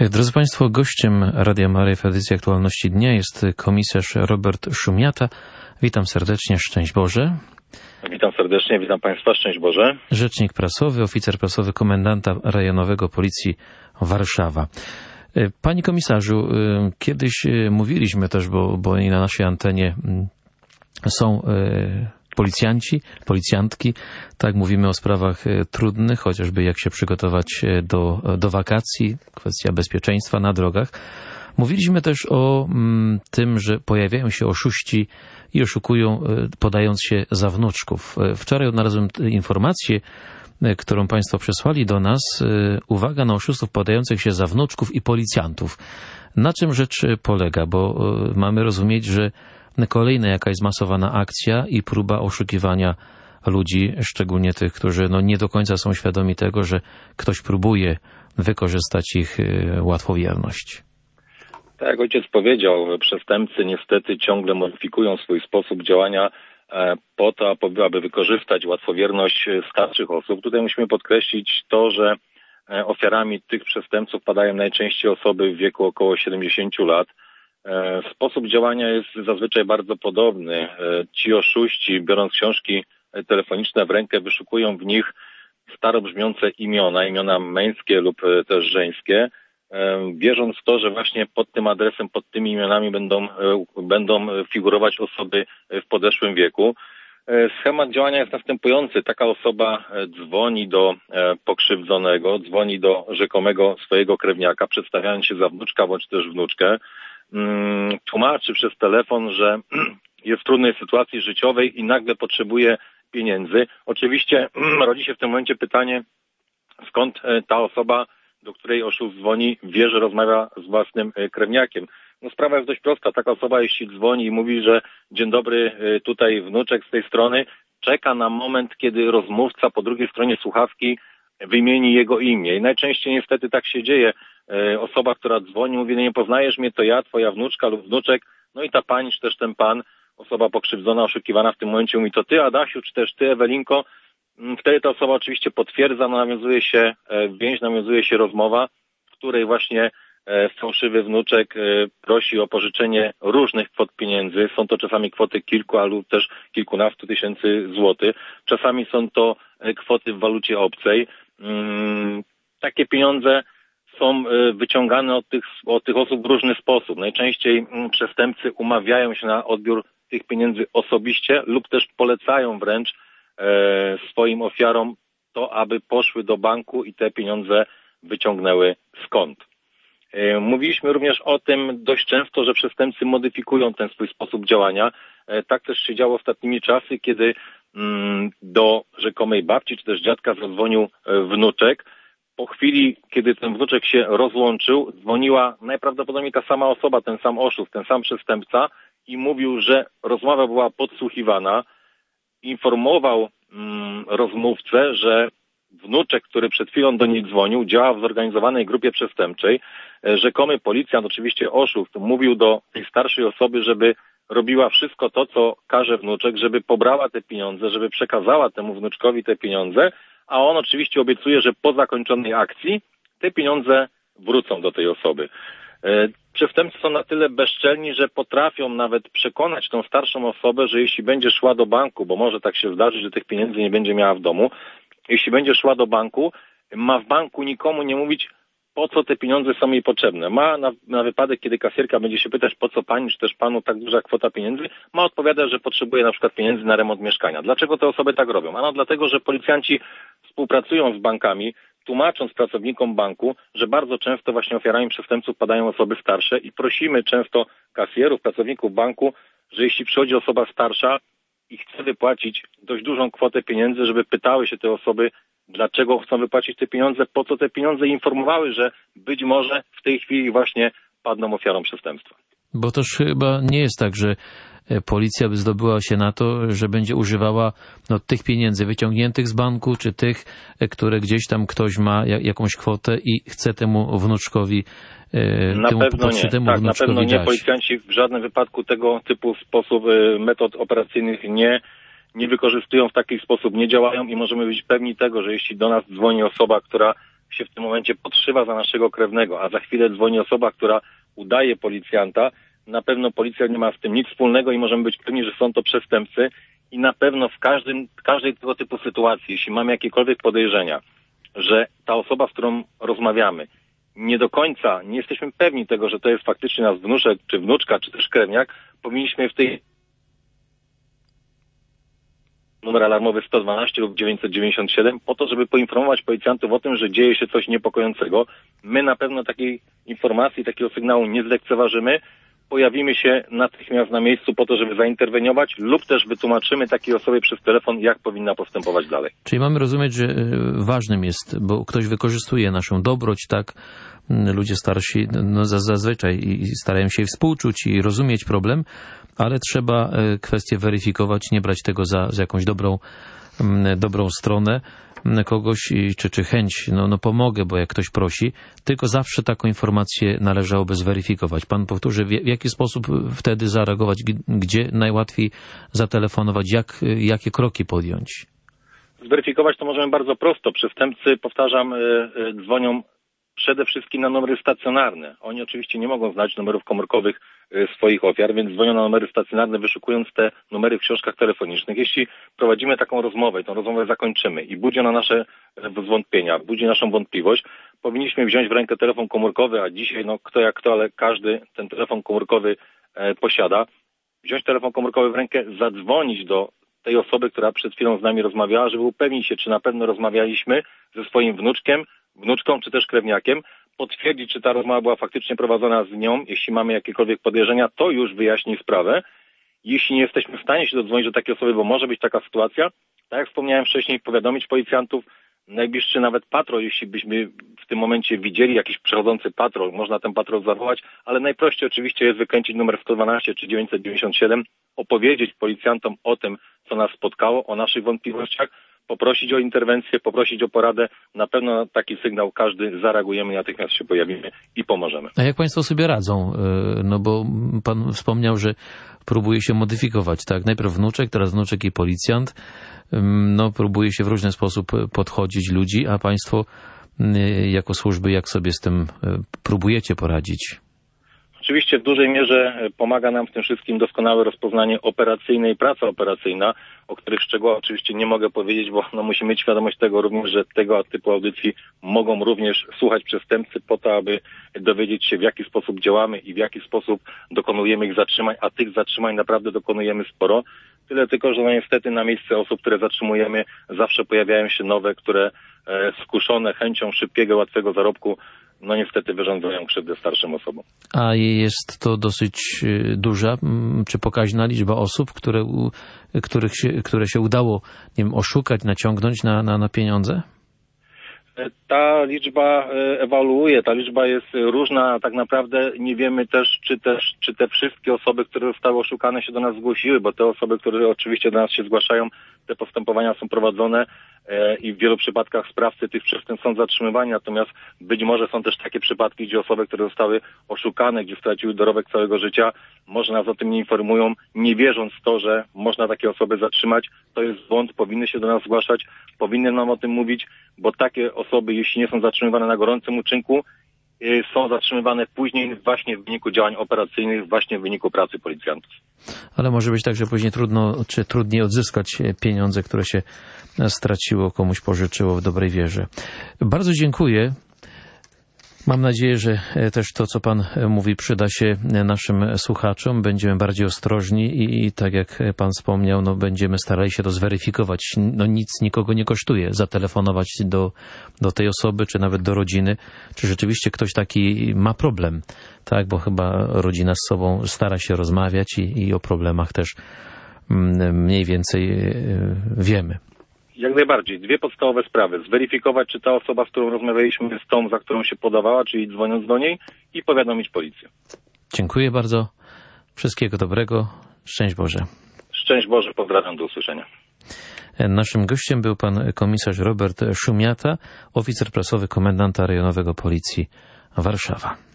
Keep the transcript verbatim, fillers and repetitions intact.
Drodzy Państwo, gościem Radia Maryja w edycji Aktualności Dnia jest komisarz Robert Szumiata. Witam serdecznie, szczęść Boże. Witam serdecznie, witam Państwa, szczęść Boże. Rzecznik prasowy, oficer prasowy komendanta rejonowego Policji Warszawa. Panie komisarzu, kiedyś mówiliśmy też, bo, bo i na naszej antenie są policjanci, policjantki, tak, mówimy o sprawach trudnych, chociażby jak się przygotować do, do wakacji, kwestia bezpieczeństwa na drogach. Mówiliśmy też o mm, tym, że pojawiają się oszuści i oszukują, podając się za wnuczków. Wczoraj odnalazłem informację, którą Państwo przesłali do nas. Uwaga na oszustów podających się za wnuczków i policjantów. Na czym rzecz polega? Bo mamy rozumieć, że kolejna jakaś zmasowana akcja i próba oszukiwania ludzi, szczególnie tych, którzy no nie do końca są świadomi tego, że ktoś próbuje wykorzystać ich łatwowierność. Tak jak ojciec powiedział, przestępcy niestety ciągle modyfikują swój sposób działania po to, aby wykorzystać łatwowierność starszych osób. Tutaj musimy podkreślić to, że ofiarami tych przestępców padają najczęściej osoby w wieku około siedemdziesięciu lat. Sposób działania jest zazwyczaj bardzo podobny. Ci oszuści, biorąc książki telefoniczne w rękę, wyszukują w nich staro brzmiące imiona, imiona męskie lub też żeńskie, wierząc w to, że właśnie pod tym adresem, pod tymi imionami będą, będą figurować osoby w podeszłym wieku. Schemat działania jest następujący. Taka osoba dzwoni do pokrzywdzonego, dzwoni do rzekomego swojego krewniaka, przedstawiając się za wnuczka bądź też wnuczkę. Tłumaczy przez telefon, że jest w trudnej sytuacji życiowej i nagle potrzebuje pieniędzy. Oczywiście rodzi się w tym momencie pytanie, skąd ta osoba, do której oszust dzwoni, wie, że rozmawia z własnym krewniakiem. No sprawa jest dość prosta. Taka osoba, jeśli dzwoni i mówi, że dzień dobry, tutaj wnuczek z tej strony, czeka na moment, kiedy rozmówca po drugiej stronie słuchawki wymieni jego imię. I najczęściej niestety tak się dzieje. Osoba, która dzwoni, mówi, no nie poznajesz mnie, to ja, twoja wnuczka lub wnuczek. No i ta pani, czy też ten pan, osoba pokrzywdzona, oszukiwana w tym momencie mówi, to ty, Adasiu, czy też ty, Ewelinko. Wtedy ta osoba oczywiście potwierdza, no nawiązuje się więź, nawiązuje się rozmowa, w której właśnie fałszywy wnuczek prosi o pożyczenie różnych kwot pieniędzy. Są to czasami kwoty kilku, albo też kilkunastu tysięcy złotych. Czasami są to kwoty w walucie obcej. Takie pieniądze są wyciągane od tych, od tych osób w różny sposób. Najczęściej przestępcy umawiają się na odbiór tych pieniędzy osobiście lub też polecają wręcz swoim ofiarom to, aby poszły do banku i te pieniądze wyciągnęły z kont. Mówiliśmy również o tym dość często, że przestępcy modyfikują ten swój sposób działania. Tak też się działo ostatnimi czasy, kiedy do rzekomej babci czy też dziadka zadzwonił wnuczek. Po chwili, kiedy ten wnuczek się rozłączył, dzwoniła najprawdopodobniej ta sama osoba, ten sam oszust, ten sam przestępca i mówił, że rozmowa była podsłuchiwana. Informował mm, rozmówcę, że wnuczek, który przed chwilą do niej dzwonił, działa w zorganizowanej grupie przestępczej. Rzekomy policjant, oczywiście oszust, mówił do tej starszej osoby, żeby robiła wszystko to, co każe wnuczek, żeby pobrała te pieniądze, żeby przekazała temu wnuczkowi te pieniądze, a on oczywiście obiecuje, że po zakończonej akcji te pieniądze wrócą do tej osoby. Przestępcy są na tyle bezczelni, że potrafią nawet przekonać tą starszą osobę, że jeśli będzie szła do banku, bo może tak się zdarzyć, że tych pieniędzy nie będzie miała w domu, jeśli będzie szła do banku, ma w banku nikomu nie mówić, po co te pieniądze są jej potrzebne. Ma na, na wypadek, kiedy kasjerka będzie się pytać, po co pani, czy też panu tak duża kwota pieniędzy, ma odpowiadać, że potrzebuje na przykład pieniędzy na remont mieszkania. Dlaczego te osoby tak robią? Ano dlatego, że policjanci współpracują z bankami, tłumacząc pracownikom banku, że bardzo często właśnie ofiarami przestępców padają osoby starsze i prosimy często kasjerów, pracowników banku, że jeśli przychodzi osoba starsza i chce wypłacić dość dużą kwotę pieniędzy, żeby pytały się te osoby, dlaczego chcą wypłacić te pieniądze, po co te pieniądze, i informowały, że być może w tej chwili właśnie padną ofiarą przestępstwa. Bo też chyba nie jest tak, że policja by zdobyła się na to, że będzie używała no, tych pieniędzy wyciągniętych z banku, czy tych, które gdzieś tam ktoś ma jakąś kwotę i chce temu wnuczkowi na temu pewno nie. temu tak, na pewno nie. dać. Policjanci w żadnym wypadku tego typu sposób metod operacyjnych nie, nie wykorzystują, w taki sposób nie działają i możemy być pewni tego, że jeśli do nas dzwoni osoba, która się w tym momencie podszywa za naszego krewnego, a za chwilę dzwoni osoba, która udaje policjanta, na pewno policja nie ma z tym nic wspólnego i możemy być pewni, że są to przestępcy i na pewno w każdym, każdej tego typu sytuacji, jeśli mamy jakiekolwiek podejrzenia, że ta osoba, z którą rozmawiamy, nie do końca nie jesteśmy pewni tego, że to jest faktycznie nasz wnuczek, czy wnuczka, czy też krewniak, powinniśmy w tej numer alarmowy sto dwanaście lub dziewięćset dziewięćdziesiąt siedem po to, żeby poinformować policjantów o tym, że dzieje się coś niepokojącego. My na pewno takiej informacji, takiego sygnału nie zlekceważymy. Pojawimy się natychmiast na miejscu po to, żeby zainterweniować lub też wytłumaczymy takiej osobie przez telefon, jak powinna postępować dalej. Czyli mamy rozumieć, że ważnym jest, bo ktoś wykorzystuje naszą dobroć, tak? Ludzie starsi no, zazwyczaj i starają się współczuć i rozumieć problem, ale trzeba kwestię weryfikować, nie brać tego za, za jakąś dobrą, dobrą stronę kogoś, czy, czy chęć, no, no pomogę, bo jak ktoś prosi, tylko zawsze taką informację należałoby zweryfikować. Pan powtórzy, w jaki sposób wtedy zareagować, gdzie najłatwiej zatelefonować, jak, jakie kroki podjąć? Zweryfikować to możemy bardzo prosto. Przestępcy, powtarzam, dzwonią przede wszystkim na numery stacjonarne. Oni oczywiście nie mogą znać numerów komórkowych swoich ofiar, więc dzwonią na numery stacjonarne, wyszukując te numery w książkach telefonicznych. Jeśli prowadzimy taką rozmowę i tą rozmowę zakończymy i budzi ona nasze zwątpienia, budzi naszą wątpliwość, powinniśmy wziąć w rękę telefon komórkowy, a dzisiaj no kto jak kto, ale każdy ten telefon komórkowy e, posiada. Wziąć telefon komórkowy w rękę, zadzwonić do tej osoby, która przed chwilą z nami rozmawiała, żeby upewnić się, czy na pewno rozmawialiśmy ze swoim wnuczkiem, wnuczką czy też krewniakiem, potwierdzić, czy ta rozmowa była faktycznie prowadzona z nią. Jeśli mamy jakiekolwiek podejrzenia, to już wyjaśni sprawę. Jeśli nie jesteśmy w stanie się dodzwonić do takiej osoby, bo może być taka sytuacja, tak jak wspomniałem wcześniej, powiadomić policjantów, najbliższy nawet patrol, jeśli byśmy w tym momencie widzieli jakiś przechodzący patrol, można ten patrol zawołać, ale najprościej oczywiście jest wykręcić numer sto dwanaście czy dziewięćset dziewięćdziesiąt siedem, opowiedzieć policjantom o tym, co nas spotkało, o naszych wątpliwościach, poprosić o interwencję, poprosić o poradę. Na pewno na taki sygnał każdy zareagujemy, natychmiast się pojawimy i pomożemy. A jak państwo sobie radzą? No bo pan wspomniał, że próbuje się modyfikować, tak? Najpierw wnuczek, teraz wnuczek i policjant. No, próbuje się w różny sposób podchodzić ludzi, a państwo jako służby jak sobie z tym próbujecie poradzić? Oczywiście w dużej mierze pomaga nam w tym wszystkim doskonałe rozpoznanie operacyjne i praca operacyjna, o których szczegółach oczywiście nie mogę powiedzieć, bo no, musimy mieć świadomość tego również, że tego typu audycji mogą również słuchać przestępcy po to, aby dowiedzieć się, w jaki sposób działamy i w jaki sposób dokonujemy ich zatrzymań, a tych zatrzymań naprawdę dokonujemy sporo. Tyle tylko, że no niestety na miejsce osób, które zatrzymujemy, zawsze pojawiają się nowe, które e, skuszone chęcią szybkiego, łatwego zarobku, no niestety wyrządzają krzywdę starszym osobom. A jest to dosyć duża, czy pokaźna liczba osób, które, których się, które się udało, nie wiem, oszukać, naciągnąć na, na, na pieniądze? Ta liczba ewaluuje, ta liczba jest różna, tak naprawdę nie wiemy też, czy też, czy te wszystkie osoby, które zostały oszukane, się do nas zgłosiły, bo te osoby, które oczywiście do nas się zgłaszają, te postępowania są prowadzone i w wielu przypadkach sprawcy tych przestępstw są zatrzymywani, natomiast być może są też takie przypadki, gdzie osoby, które zostały oszukane, gdzie straciły dorobek całego życia, może nas o tym nie informują, nie wierząc w to, że można takie osoby zatrzymać. To jest błąd, powinny się do nas zgłaszać, powinny nam o tym mówić, bo takie osoby, jeśli nie są zatrzymywane na gorącym uczynku, są zatrzymywane później właśnie w wyniku działań operacyjnych, właśnie w wyniku pracy policjantów. Ale może być tak, że później trudno, czy trudniej odzyskać pieniądze, które się straciło, komuś pożyczyło w dobrej wierze. Bardzo dziękuję. Mam nadzieję, że też to, co pan mówi, przyda się naszym słuchaczom. Będziemy bardziej ostrożni i tak jak pan wspomniał, no będziemy starali się to zweryfikować. No nic nikogo nie kosztuje zatelefonować do, do tej osoby, czy nawet do rodziny, czy rzeczywiście ktoś taki ma problem, tak, bo chyba rodzina z sobą stara się rozmawiać i, i o problemach też mniej więcej wiemy. Jak najbardziej. Dwie podstawowe sprawy. Zweryfikować, czy ta osoba, z którą rozmawialiśmy, jest tą, za którą się podawała, czyli dzwoniąc do niej, i powiadomić policję. Dziękuję bardzo. Wszystkiego dobrego. Szczęść Boże. Szczęść Boże. Pozdrawiam. Do usłyszenia. Naszym gościem był pan komisarz Robert Szumiata, oficer prasowy komendanta rejonowego Policji Warszawa.